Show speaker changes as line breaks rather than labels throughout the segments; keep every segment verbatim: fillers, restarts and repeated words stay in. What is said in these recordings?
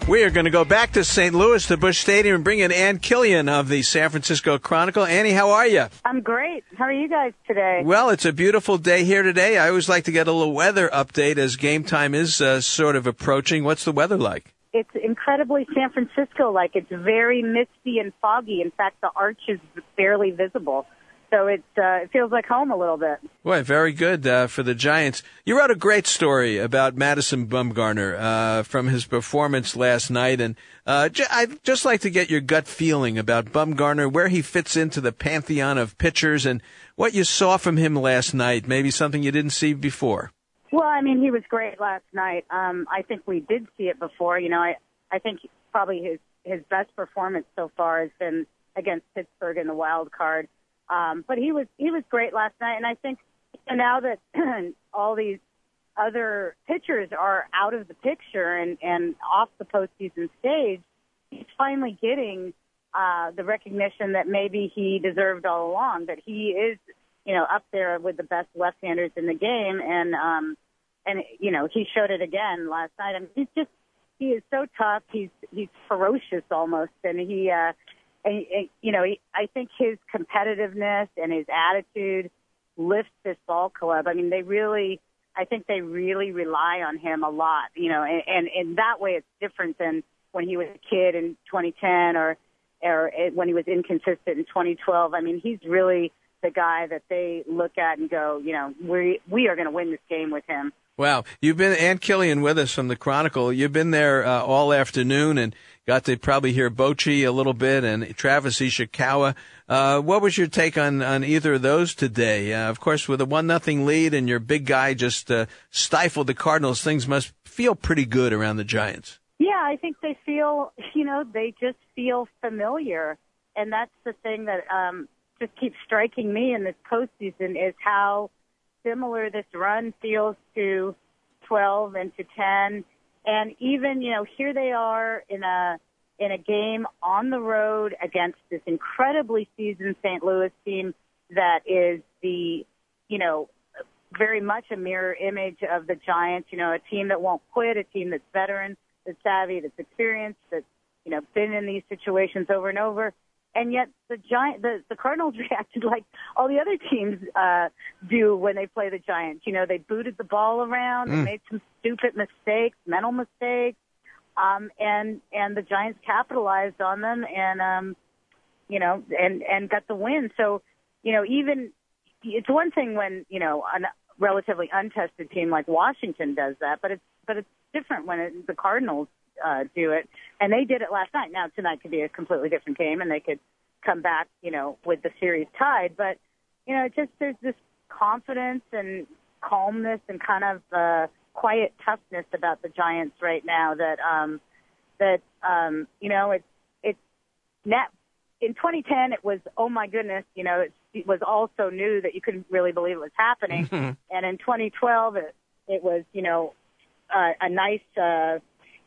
We are going to go back to Saint Louis, to Busch Stadium, and bring in Ann Killian of the San Francisco Chronicle. Annie, how are you?
I'm great. How are you guys today?
Well, it's a beautiful day here today. I always like to get a little weather update as game time is uh, sort of approaching. What's the weather like?
It's incredibly San Francisco-like. It's very misty and foggy. In fact, the arch is barely visible. So it, uh, it feels like home a little bit.
Boy, very good uh, for the Giants. You wrote a great story about Madison Bumgarner uh, from his performance last night, and uh, j- I'd just like to get your gut feeling about Bumgarner, where he fits into the pantheon of pitchers, and what you saw from him last night, maybe something you didn't see before.
Well, I mean, he was great last night. Um, I think we did see it before. You know, I, I think probably his, his best performance so far has been against Pittsburgh in the wild card. Um, but he was he was great last night, and I think now that all these other pitchers are out of the picture and, and off the postseason stage, he's finally getting uh, the recognition that maybe he deserved all along. That he is, you know, up there with the best left-handers in the game, and um, and you know he showed it again last night. I mean, he's just he is so tough. He's he's ferocious almost, and he. Uh, And, and, you know, he, I think his competitiveness and his attitude lifts this ball club. I mean, they really, I think they really rely on him a lot, you know, and, and in that way it's different than when he was a kid in twenty ten or, or when he was inconsistent in twenty twelve. I mean, he's really the guy that they look at and go, you know, we we are going to win this game with him.
Wow. You've been, Ann Killian, with us from the Chronicle. You've been there uh, all afternoon and got to probably hear Bochy a little bit and Travis Ishikawa. Uh, what was your take on, on either of those today? Uh, of course, with a one nothing lead and your big guy just uh, stifled the Cardinals, things must feel pretty good around the Giants.
Yeah, I think they feel, you know, they just feel familiar. And that's the thing that um, just keeps striking me in this postseason is how similar this run feels to twelve and to ten. And even, you know, here they are in a in a game on the road against this incredibly seasoned Saint Louis team that is the, you know, very much a mirror image of the Giants, you know, a team that won't quit, a team that's veteran, that's savvy, that's experienced, that's, you know, been in these situations over and over. And yet the Giant, the, the Cardinals reacted like all the other teams uh, do when they play the Giants. You know, they booted the ball around, mm. they made some stupid mistakes, mental mistakes, um, and and the Giants capitalized on them, and um, you know, and and got the win. So, you know, even it's one thing when you know a relatively untested team like Washington does that, but it's but it's different when it, the Cardinals Uh, do it, and they did it last night. Now tonight could be a completely different game, and they could come back, you know, with the series tied. But you know, just there's this confidence and calmness and kind of uh, quiet toughness about the Giants right now. That um, that um, you know, it's it's net. In twenty ten, it was oh my goodness, you know, it, it was all so new that you couldn't really believe it was happening. And in twenty twelve, it, it was you know uh, a nice. Uh,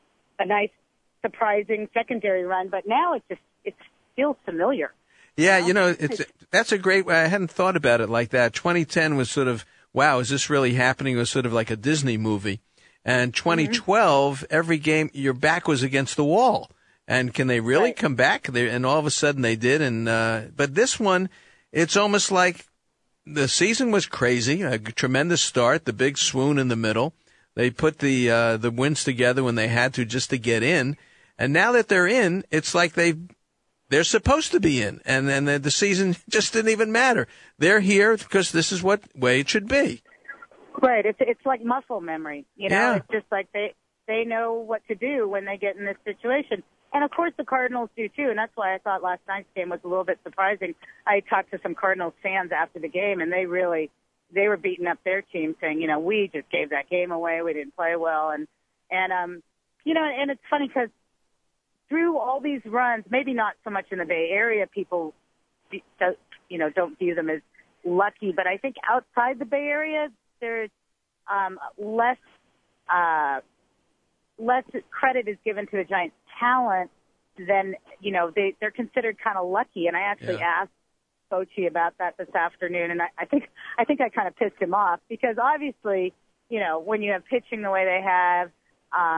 a nice, surprising secondary run, but now it just, it feels familiar.
Yeah, you know, it's that's a great way. I hadn't thought about it like that. twenty ten was sort of, wow, is this really happening? It was sort of like a Disney movie. And twenty twelve, mm-hmm. every game, your back was against the wall. And can they really right. come back? They, and all of a sudden they did. And uh, but this one, it's almost like the season was crazy, a tremendous start, the big swoon in the middle. They put the uh, the wins together when they had to just to get in, and now that they're in, it's like they they're supposed to be in, and then the, the season just didn't even matter. They're here because this is what way it should be.
Right. It's it's like muscle memory. You know,
yeah.
It's just like they they know what to do when they get in this situation, and of course the Cardinals do too. And that's why I thought last night's game was a little bit surprising. I talked to some Cardinals fans after the game, and they really. They were beating up their team saying, you know, we just gave that game away. We didn't play well. And, and um, you know, and it's funny because through all these runs, maybe not so much in the Bay Area, people, you know, don't view them as lucky. But I think outside the Bay Area, there's um, less uh, less credit is given to the Giants' talent than, you know, they, they're considered kind of lucky. And I actually yeah. asked Bochy about that this afternoon, and I, I think I think I kind of pissed him off because obviously, you know, when you have pitching the way they have, um,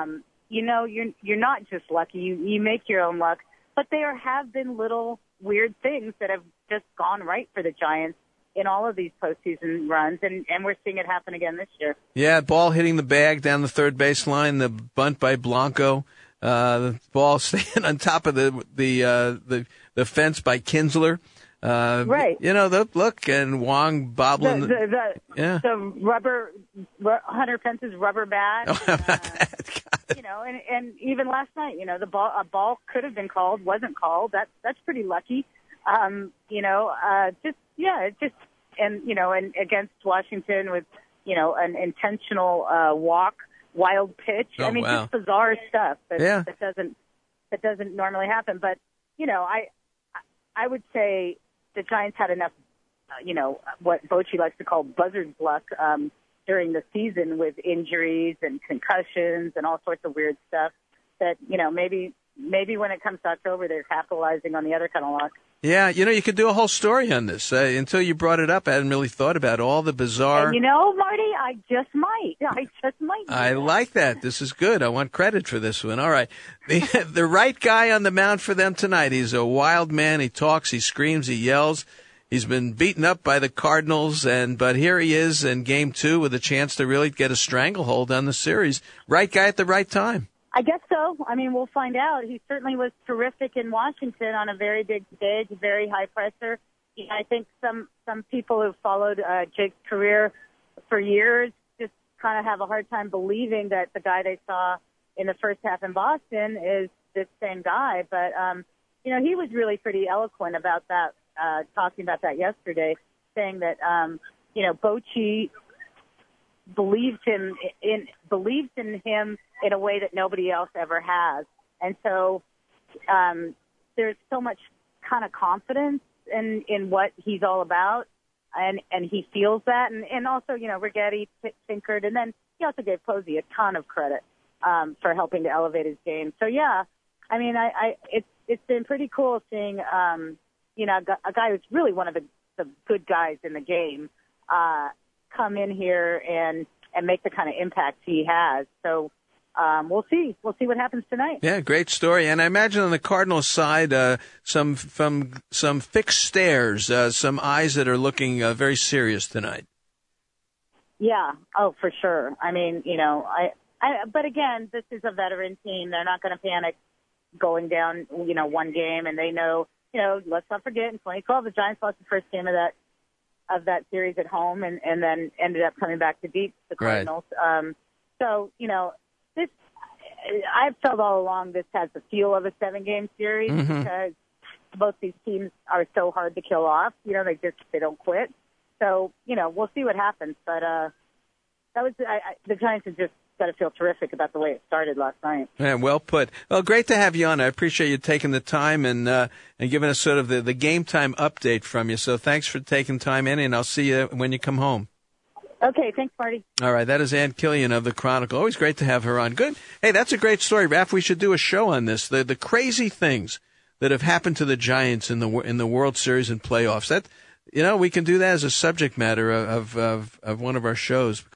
you know, you're you're not just lucky. You you make your own luck. But there have been little weird things that have just gone right for the Giants in all of these postseason runs, and, and we're seeing it happen again this year.
Yeah, ball hitting the bag down the third baseline, the bunt by Blanco, uh, the ball staying on top of the the uh, the, the fence by Kinsler. Uh,
right.
You know, the look, and Wong bobbling.
The, the, the,
yeah.
the rubber, Hunter Pence's rubber bat.
Oh, how about
uh,
that? God.
You know, and, and even last night, you know, the ball, a ball could have been called, wasn't called. That's, that's pretty lucky. Um, you know, uh, just, yeah, it just, and, you know, and against Washington with, you know, an intentional, uh, walk, wild pitch.
Oh,
I mean,
wow.
just bizarre stuff that,
yeah.
that doesn't, that doesn't normally happen. But, you know, I, I would say the Giants had enough, uh, you know, what Bochy likes to call buzzard's luck, um, during the season with injuries and concussions and all sorts of weird stuff that, you know, maybe, maybe when it comes to October, they're capitalizing on the other kind of luck.
Yeah, you know, you could do a whole story on this. Uh, until you brought it up, I hadn't really thought about all the bizarre.
And you know, Marty, I just might. I just might.
I
that.
like that. This is good. I want credit for this one. All right. The, the right guy on the mound for them tonight. He's a wild man. He talks, he screams, he yells. He's been beaten up by the Cardinals, and but here he is in game two with a chance to really get a stranglehold on the series. Right guy at the right time.
I guess so. I mean, we'll find out. He certainly was terrific in Washington on a very big stage, very high pressure. You know, I think some some people who've followed uh, Jake's career for years just kind of have a hard time believing that the guy they saw in the first half in Boston is this same guy. But, um, you know, he was really pretty eloquent about that, uh, talking about that yesterday, saying that, um, you know, Bochy believed him in believes in him in a way that nobody else ever has. And so um, there's so much kind of confidence in, in what he's all about, and, and he feels that. And, and also, you know, Righetti tinkered, and then he also gave Posey a ton of credit um, for helping to elevate his game. So, yeah, I mean, I, I it's it's been pretty cool seeing, um, you know, a, a guy who's really one of the, the good guys in the game uh, come in here and, and make the kind of impact he has. So, Um, we'll see. We'll see what happens tonight.
Yeah, great story. And I imagine on the Cardinals side, uh, some from some fixed stares, uh, some eyes that are looking uh, very serious tonight.
Yeah. Oh, for sure. I mean, you know, I, I. But again, this is a veteran team. They're not going to panic going down, you know, one game, and they know, you know. Let's not forget, in twenty twelve, the Giants lost the first game of that of that series at home, and and then ended up coming back to beat the Cardinals. Right. Um, so, you know. This, I've felt all along this has the feel of a seven-game series mm-hmm. because both these teams are so hard to kill off. You know, they just they don't quit. So, you know, we'll see what happens. But uh, that was I, I, the Giants have just got to feel terrific about the way it started last night.
Yeah, well put. Well, great to have you on. I appreciate you taking the time and uh, and giving us sort of the, the game time update from you. So thanks for taking time in, and I'll see you when you come home.
Okay, thanks, Marty.
All right, that is Ann Killian of the Chronicle. Always great to have her on. Good. Hey, that's a great story, Raph. We should do a show on this. The the crazy things that have happened to the Giants in the in the World Series and playoffs. That, you know, we can do that as a subject matter of of, of one of our shows.